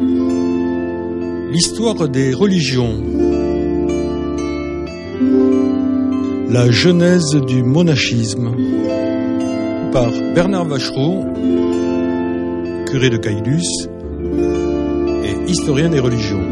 L'histoire des religions. La genèse du monachisme. Par Bernard Vachereau, curé de Caylus et historien des religions.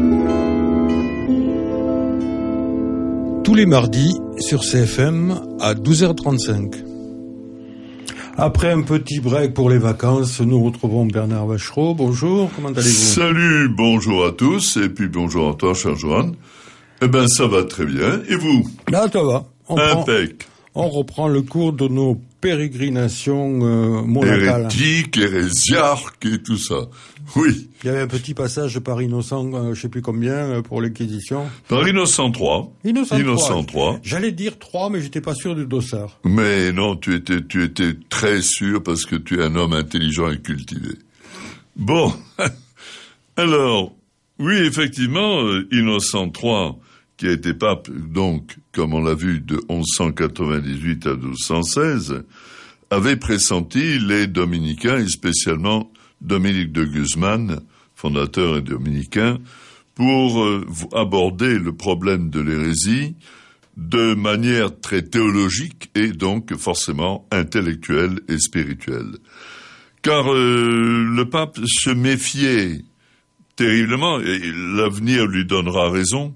Tous les mardis sur CFM à 12h35. Après un petit break pour les vacances, nous retrouvons Bernard Vachereau. Bonjour, comment allez-vous? Salut, bonjour à tous, et puis bonjour à toi, cher Johan. Eh ben, ça va très bien, et vous? Là, ça va. Impec. On reprend le cours de nos pérégrinations monacales. Hérétiques, hérésiarques et tout ça. Oui. Il y avait un petit passage par Innocent, je sais plus combien, pour l'Inquisition. Par Innocent III. Innocent III. J'allais dire 3, mais j'étais pas sûr du dossard. Mais non, tu étais très sûr parce que tu es un homme intelligent et cultivé. Bon. Alors, oui, effectivement, Innocent III, qui a été pape, donc, comme on l'a vu, de 1198 à 1216, avait pressenti les dominicains, et spécialement Dominique de Guzman, fondateur et dominicain, pour aborder le problème de l'hérésie de manière très théologique et donc forcément intellectuelle et spirituelle. Car le pape se méfiait terriblement, et l'avenir lui donnera raison,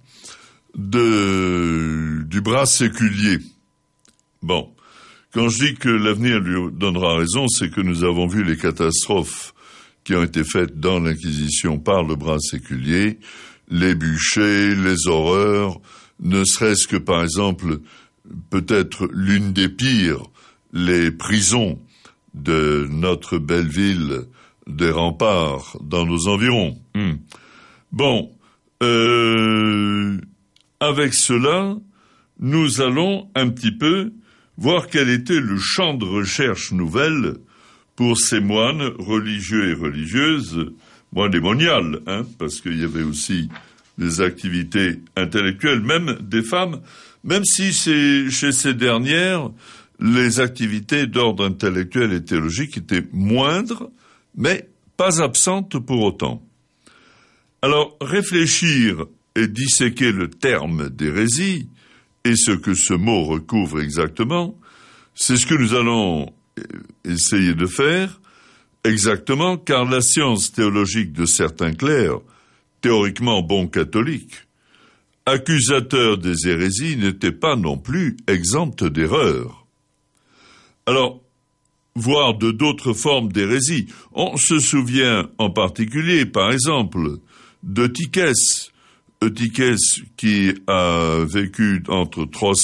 du bras séculier. Bon, quand je dis que l'avenir lui donnera raison, c'est que nous avons vu les catastrophes qui ont été faites dans l'Inquisition par le bras séculier, les bûchers, les horreurs, ne serait-ce que par exemple, peut-être l'une des pires, les prisons de notre belle ville des Remparts dans nos environs. Bon, avec cela, nous allons un petit peu voir quel était le champ de recherche nouvelle pour ces moines religieux et religieuses, moines moniales, parce qu'il y avait aussi des activités intellectuelles, même des femmes, même si chez ces dernières, les activités d'ordre intellectuel et théologique étaient moindres, mais pas absentes pour autant. Alors, réfléchir et disséquer le terme d'hérésie et ce que ce mot recouvre exactement, c'est ce que nous allons essayer de faire exactement, car la science théologique de certains clercs, théoriquement bons catholiques, accusateurs des hérésies, n'était pas non plus exempte d'erreurs. Alors, voir de d'autres formes d'hérésie. On se souvient en particulier, par exemple, d'Eutychès, qui a vécu entre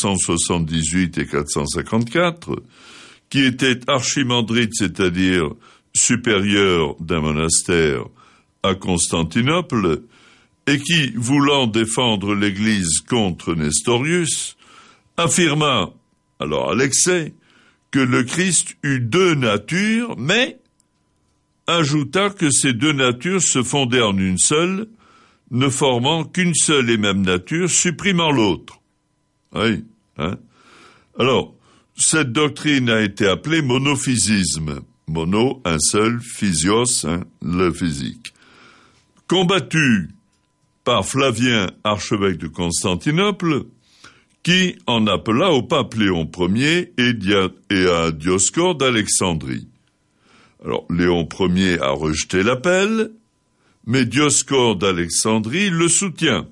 378 et 454, qui était archimandrite, c'est-à-dire supérieur d'un monastère à Constantinople, et qui, voulant défendre l'Église contre Nestorius, affirma, alors à l'excès, que le Christ eut deux natures, mais ajouta que ces deux natures se fondaient en une seule, ne formant qu'une seule et même nature, supprimant l'autre. Oui, Alors, cette doctrine a été appelée monophysisme. Mono, un seul, physios, le physique. Combattu par Flavien, archevêque de Constantinople, qui en appela au pape Léon Ier et à Dioscore d'Alexandrie. Alors, Léon Ier a rejeté l'appel, mais Dioscore d'Alexandrie le soutient.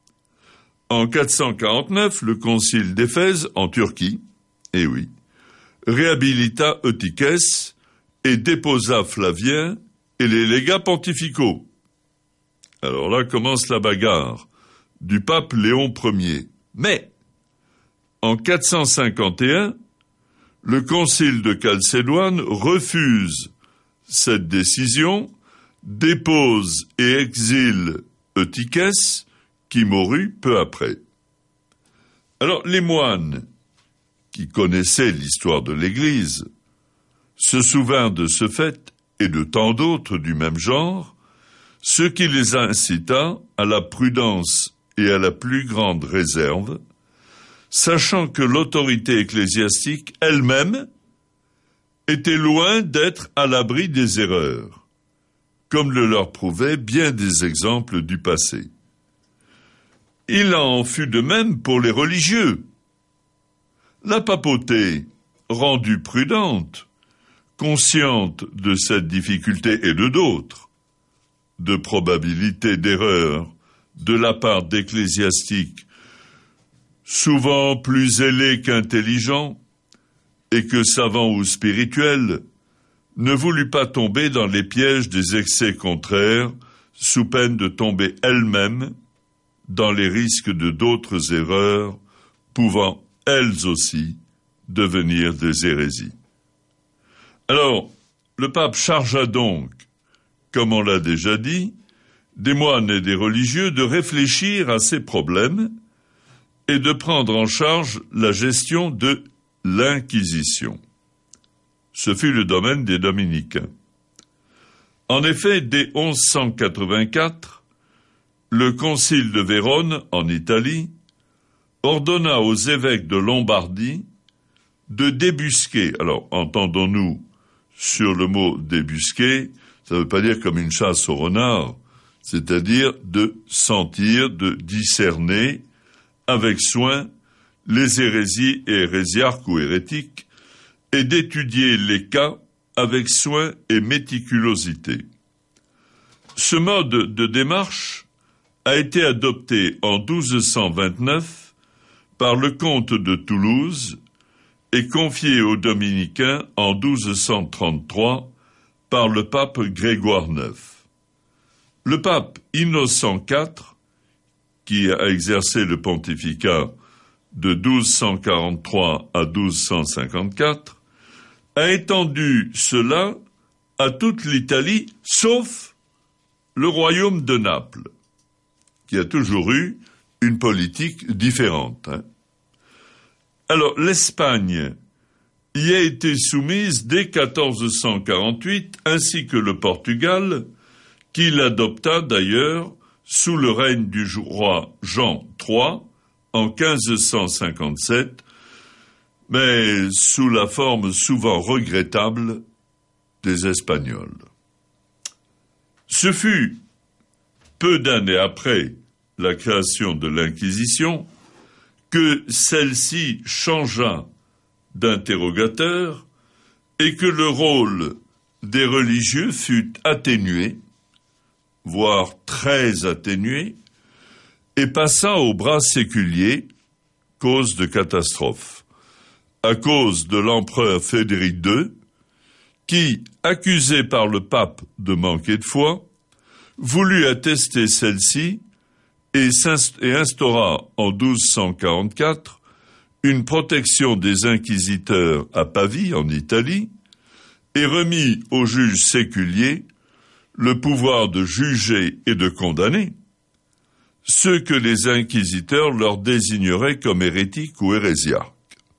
En 449, le concile d'Éphèse, en Turquie, réhabilita Eutychès et déposa Flavien et les légats pontificaux. Alors là commence la bagarre du pape Léon Ier. Mais, en 451, le concile de Chalcédoine refuse cette décision, dépose et exile Eutychès, qui mourut peu après. Alors, les moines, qui connaissaient l'histoire de l'Église, se souvinrent de ce fait et de tant d'autres du même genre, ce qui les incita à la prudence et à la plus grande réserve, sachant que l'autorité ecclésiastique elle-même était loin d'être à l'abri des erreurs. comme le leur prouvaient bien des exemples du passé. Il en fut de même pour les religieux. La papauté, rendue prudente, consciente de cette difficulté et de d'autres, de probabilité d'erreur de la part d'ecclésiastiques souvent plus zélés qu'intelligents et que savants ou spirituels, ne voulut pas tomber dans les pièges des excès contraires, sous peine de tomber elle-même dans les risques de d'autres erreurs, pouvant, elles aussi, devenir des hérésies. Alors, le pape chargea donc, comme on l'a déjà dit, des moines et des religieux de réfléchir à ces problèmes et de prendre en charge la gestion de l'Inquisition. Ce fut le domaine des dominicains. En effet, dès 1184, le concile de Vérone, en Italie, ordonna aux évêques de Lombardie de débusquer. Alors, entendons-nous sur le mot débusquer, ça ne veut pas dire comme une chasse au renard, c'est-à-dire de sentir, de discerner avec soin les hérésies et hérésiarques ou hérétiques, et d'étudier les cas avec soin et méticulosité. Ce mode de démarche a été adopté en 1229 par le comte de Toulouse et confié aux dominicains en 1233 par le pape Grégoire IX. Le pape Innocent IV, qui a exercé le pontificat de 1243 à 1254, a étendu cela à toute l'Italie, sauf le royaume de Naples, qui a toujours eu une politique différente. Alors, l'Espagne y a été soumise dès 1448, ainsi que le Portugal, qui l'adopta d'ailleurs sous le règne du roi Jean III en 1557, mais sous la forme souvent regrettable des Espagnols. Ce fut peu d'années après la création de l'Inquisition que celle-ci changea d'interrogateur et que le rôle des religieux fut atténué, voire très atténué, et passa au bras séculier, cause de catastrophe, à cause de l'empereur Frédéric II, qui, accusé par le pape de manquer de foi, voulut attester celle-ci et instaura en 1244 une protection des inquisiteurs à Pavie, en Italie, et remit aux juges séculiers le pouvoir de juger et de condamner ceux que les inquisiteurs leur désigneraient comme hérétiques ou hérésiarques.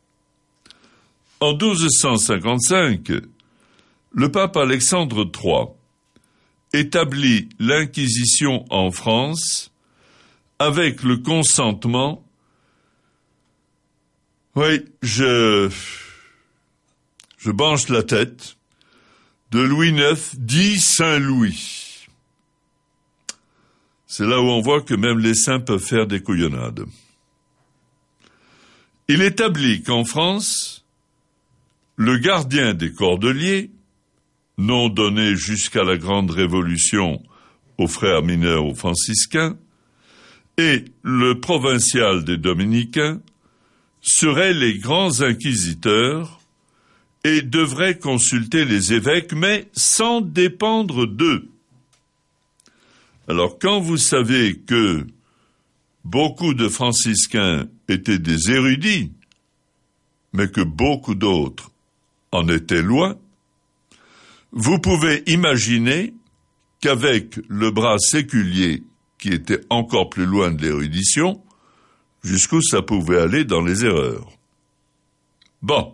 En 1255, le pape Alexandre III établit l'Inquisition en France avec le consentement, je penche la tête, de Louis IX, dit Saint-Louis. C'est là où on voit que même les saints peuvent faire des couillonnades. Il établit qu'en France, le gardien des Cordeliers, nom donné jusqu'à la Grande Révolution aux frères mineurs aux franciscains, et le provincial des dominicains seraient les grands inquisiteurs et devraient consulter les évêques, mais sans dépendre d'eux. Alors, quand vous savez que beaucoup de franciscains étaient des érudits, mais que beaucoup d'autres en étaient loin, vous pouvez imaginer qu'avec le bras séculier qui était encore plus loin de l'érudition, jusqu'où ça pouvait aller dans les erreurs. Bon.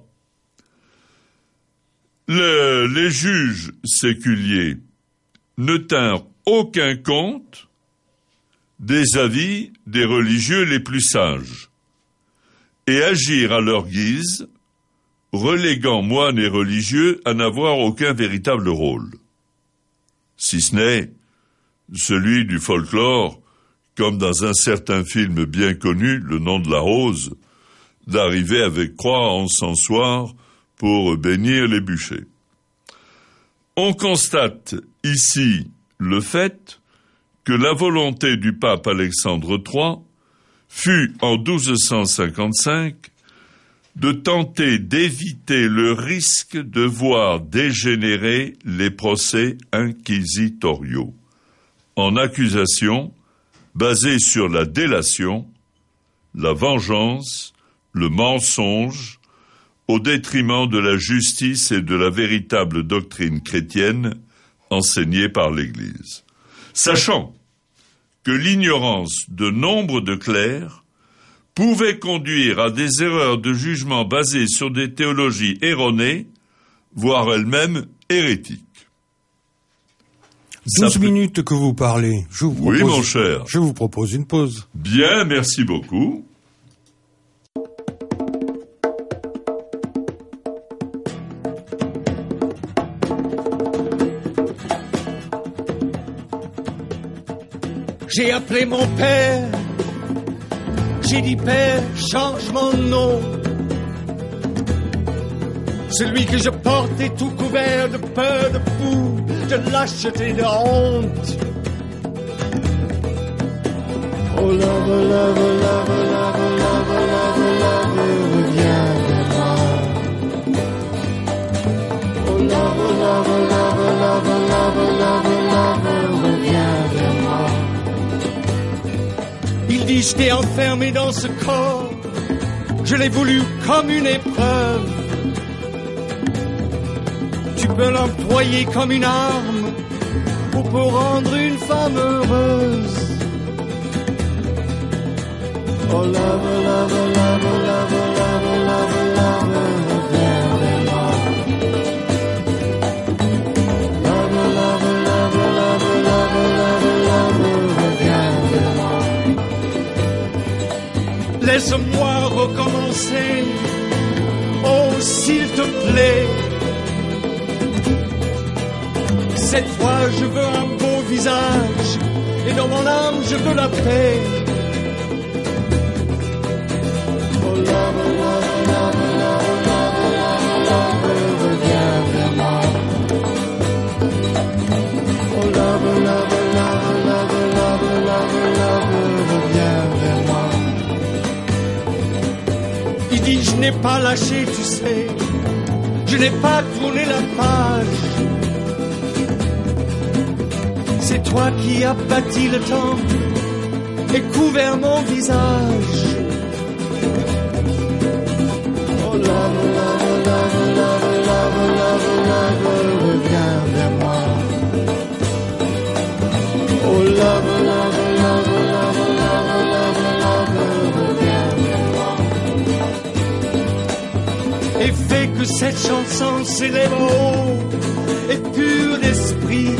Les juges séculiers ne tinrent aucun compte des avis des religieux les plus sages et agirent à leur guise, reléguant moines et religieux à n'avoir aucun véritable rôle. si ce n'est celui du folklore, comme dans un certain film bien connu, Le nom de la rose, d'arriver avec croix encensoir pour bénir les bûchers. On constate ici le fait que la volonté du pape Alexandre III fut en 1255 de tenter d'éviter le risque de voir dégénérer les procès inquisitoriaux en accusations basées sur la délation, la vengeance, le mensonge, au détriment de la justice et de la véritable doctrine chrétienne enseignée par l'Église. Sachant que l'ignorance de nombre de clercs pouvait conduire à des erreurs de jugement basées sur des théologies erronées, voire elles-mêmes hérétiques. 12 minutes que vous parlez. Oui, mon cher. Je vous propose une pause. Bien, merci beaucoup. J'ai appelé mon père, j'ai dit père, change mon nom. Celui que je porte est tout couvert de peur, de boue, de lâcheté, de honte. Oh love, love, love, love, love, love, love, reviens vers moi. Oh love, love, love, love, love, love, love, reviens vers moi. Il dit je t'ai enfermé dans ce corps, je l'ai voulu comme une épreuve. Tu peux l'employer comme une arme ou pour rendre une femme heureuse. Oh love, love, love, love, love, love, love, reviens vers moi. Love, love, love, love, love, love, love, reviens vers moi. Laisse-moi recommencer, oh s'il te plaît. Cette fois je veux un beau visage, et dans mon âme je veux la paix. Oh love, love, love, love, love, love, reviens vers moi. Oh love, love, love, love, love, love, love, reviens vers moi. Il dit je n'ai pas lâché, tu sais, je n'ai pas tourné la page. C'est toi qui as bâti le temps et couvert mon visage. Oh love, love, love, love, love, love, love, reviens vers moi. Oh love, love, love, love, love, love, love, reviens vers moi. Et fais que cette chanson s'élève haut et pure d'esprit.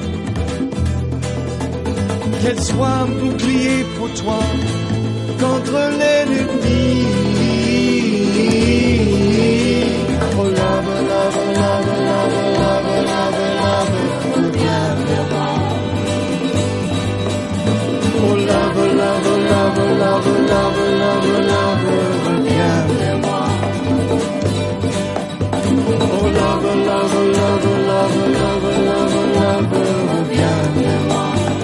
Qu'elle soit un bouclier pour toi contre l'ennemi. Oh love, love, love, love, love, love, love, reviens vers moi. Oh love, love, love, love, love, love, love, reviens vers moi. Oh love, love, love, love, love, love, love, reviens vers moi.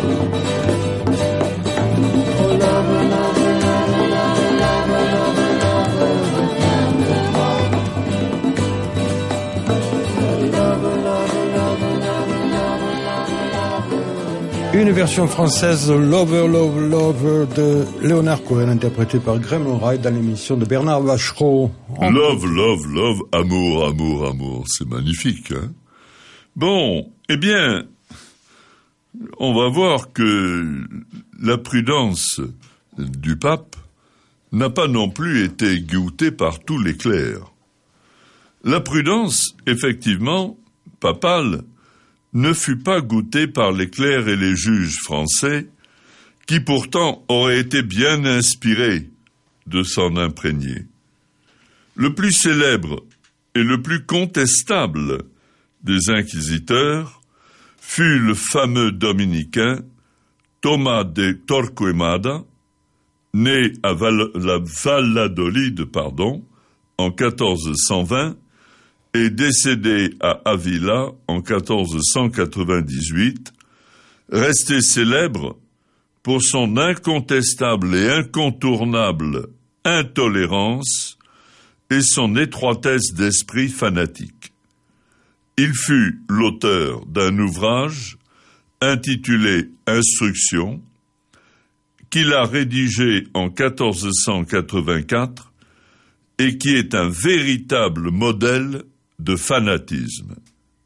Une version française Lover, Love, Lover de Leonard Cohen, interprétée par Graham Wright dans l'émission de Bernard Vachereau. Love, love, love, amour, amour, amour. C'est magnifique, hein? Bon, eh bien, on va voir que la prudence du pape n'a pas non plus été goûtée par tous les clercs. La prudence, effectivement, papale, ne fut pas goûtée par les clercs et les juges français, qui pourtant auraient été bien inspirés de s'en imprégner. Le plus célèbre et le plus contestable des inquisiteurs fut le fameux dominicain Thomas de Torquemada, né à Valladolid, en 1420 et décédé à Avila en 1498, resté célèbre pour son incontestable et incontournable intolérance et son étroitesse d'esprit fanatique. Il fut l'auteur d'un ouvrage intitulé « Instruction » qu'il a rédigé en 1484 et qui est un véritable modèle de fanatisme.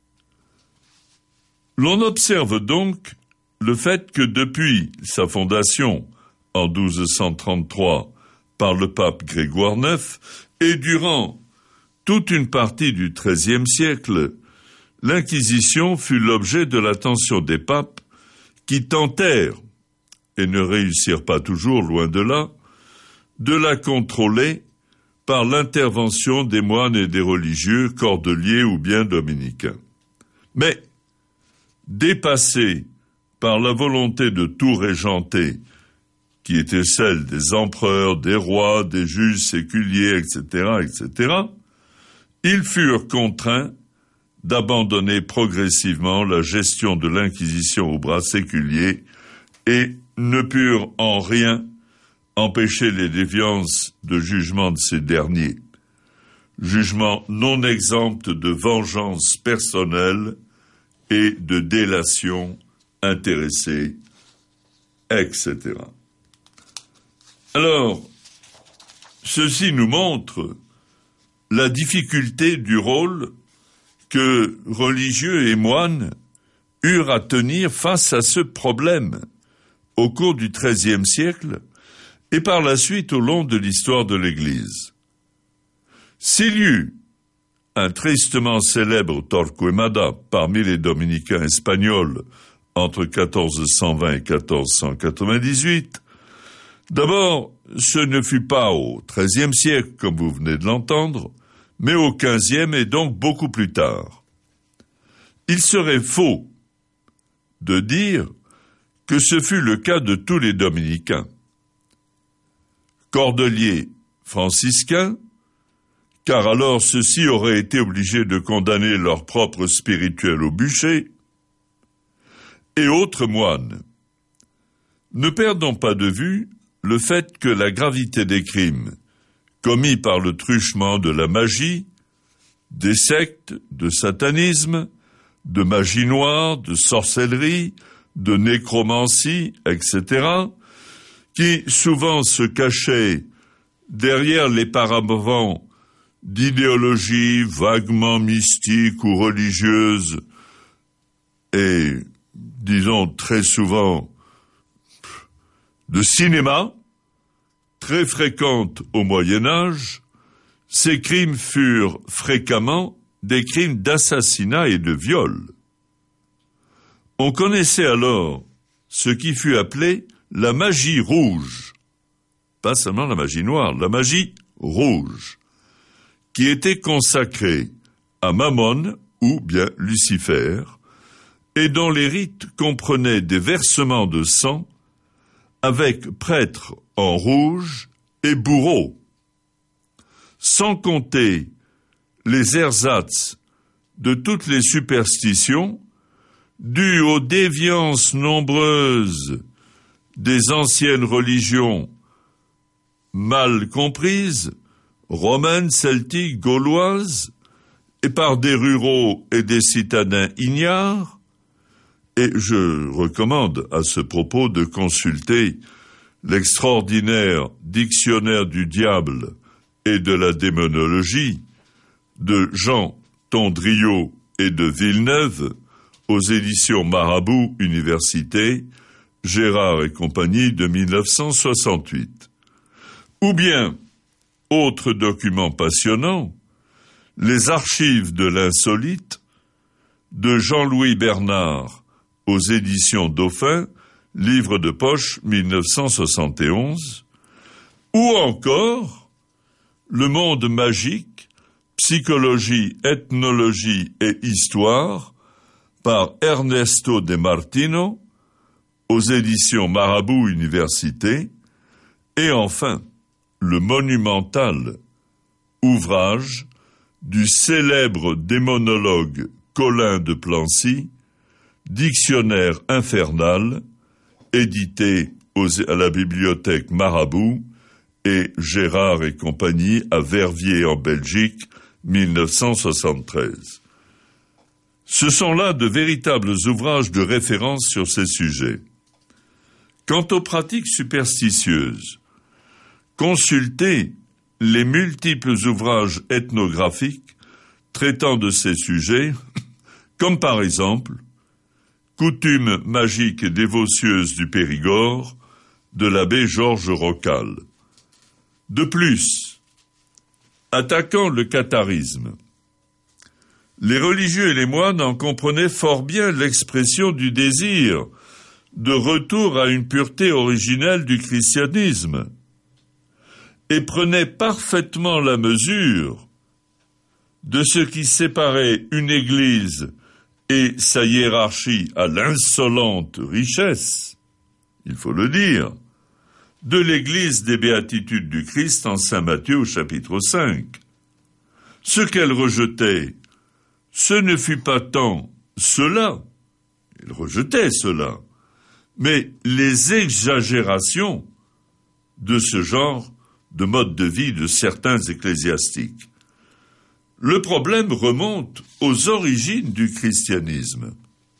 L'on observe donc le fait que depuis sa fondation en 1233 par le pape Grégoire IX et durant toute une partie du XIIIe siècle, l'Inquisition fut l'objet de l'attention des papes qui tentèrent, et ne réussirent pas toujours, loin de là, de la contrôler par l'intervention des moines et des religieux, cordeliers ou bien dominicains. Mais, dépassés par la volonté de tout régenter, qui était celle des empereurs, des rois, des juges séculiers, etc., ils furent contraints d'abandonner progressivement la gestion de l'Inquisition au bras séculier et ne purent en rien empêcher les déviances de jugement de ces derniers, jugement non exempt de vengeance personnelle et de délation intéressée, etc. Alors, ceci nous montre la difficulté du rôle que religieux et moines eurent à tenir face à ce problème au cours du XIIIe siècle et par la suite au long de l'histoire de l'Église. S'il y eut un tristement célèbre Torquemada parmi les dominicains espagnols entre 1420 et 1498, d'abord, ce ne fut pas au XIIIe siècle, comme vous venez de l'entendre, mais au XVe et donc beaucoup plus tard. Il serait faux de dire que ce fut le cas de tous les dominicains. Cordeliers franciscains, car alors ceux-ci auraient été obligés de condamner leur propre spirituel au bûcher, et autres moines. Ne perdons pas de vue le fait que la gravité des crimes commis par le truchement de la magie, des sectes, de satanisme, de magie noire, de sorcellerie, de nécromancie, etc., qui souvent se cachaient derrière les paravents d'idéologies vaguement mystiques ou religieuses et, disons très souvent, de cinéma, très fréquentes au Moyen-Âge, ces crimes furent fréquemment des crimes d'assassinat et de viol. On connaissait alors ce qui fut appelé la magie rouge, pas seulement la magie noire, la magie rouge, qui était consacrée à Mammon ou bien Lucifer, et dont les rites comprenaient des versements de sang avec prêtres en rouge et bourreaux, sans compter les ersatz de toutes les superstitions dues aux déviances nombreuses des anciennes religions mal comprises, romaines, celtiques, gauloises, et par des ruraux et des citadins ignares. Et je recommande à ce propos de consulter l'extraordinaire dictionnaire du diable et de la démonologie de Jean Tondriot et de Villeneuve aux éditions Marabout Université, Gérard et compagnie de 1968. Ou bien, autre document passionnant, les archives de l'insolite de Jean-Louis Bernard aux éditions Dauphin, livre de poche 1971, ou encore Le monde magique, psychologie, ethnologie et histoire, par Ernesto de Martino aux éditions Marabout Université, et enfin le monumental ouvrage du célèbre démonologue Colin de Plancy, Dictionnaire infernal, édité à la bibliothèque Marabout et Gérard et compagnie à Verviers en Belgique, 1973. Ce sont là de véritables ouvrages de référence sur ces sujets. Quant aux pratiques superstitieuses, consultez les multiples ouvrages ethnographiques traitant de ces sujets, comme par exemple Coutumes magiques et dévotieuses du Périgord de l'abbé Georges Rocal. De plus, attaquant le catharisme, les religieux et les moines en comprenaient fort bien l'expression du désir de retour à une pureté originelle du christianisme et prenaient parfaitement la mesure de ce qui séparait une église et sa hiérarchie à l'insolente richesse, il faut le dire, de l'église des béatitudes du Christ en saint Matthieu au chapitre 5. Ce qu'elle rejetait, ce ne fut pas tant cela, elle rejetait cela, mais les exagérations de ce genre de mode de vie de certains ecclésiastiques. Le problème remonte aux origines du christianisme.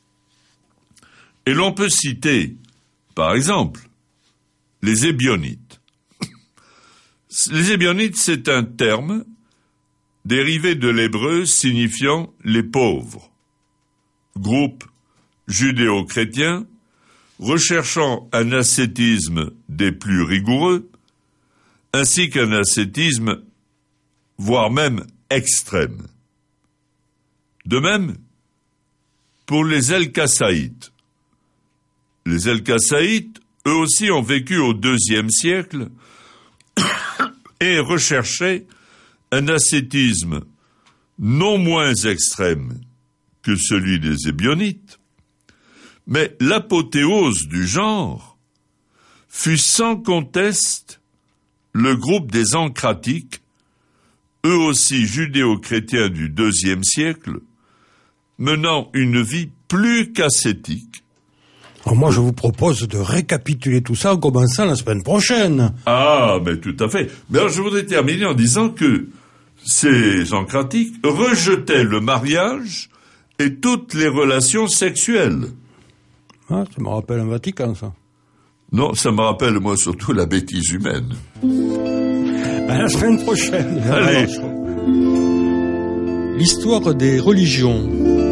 Et l'on peut citer, par exemple, les Ébionites. Les Ébionites, c'est un terme dérivé de l'hébreu signifiant les pauvres. Groupe judéo-chrétien recherchant un ascétisme des plus rigoureux, ainsi qu'un ascétisme, voire même extrême. De même, pour les El-Kassaïtes. Les El-Kassaïtes, eux aussi, ont vécu au IIe siècle et recherchaient un ascétisme non moins extrême que celui des Ébionites, mais l'apothéose du genre fut sans conteste le groupe des Ancratiques, eux aussi judéo-chrétiens du IIe siècle, menant une vie plus qu'ascétique. Alors moi, je vous propose de récapituler tout ça en commençant la semaine prochaine. Ah, mais tout à fait. Mais alors, je voudrais terminer en disant que ces Ancratiques rejetaient le mariage et toutes les relations sexuelles. Ah, ça me rappelle un Vatican, ça. Non, ça me rappelle, moi, surtout la bêtise humaine. À la semaine prochaine. Allez. L'histoire des religions.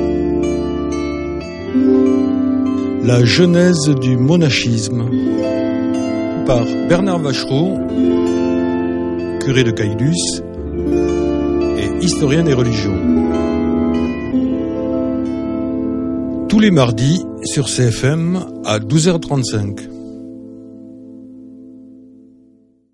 La genèse du monachisme. Par Bernard Vachereau, curé de Caylus et historien des religions. Tous les mardis sur CFM à 12h35.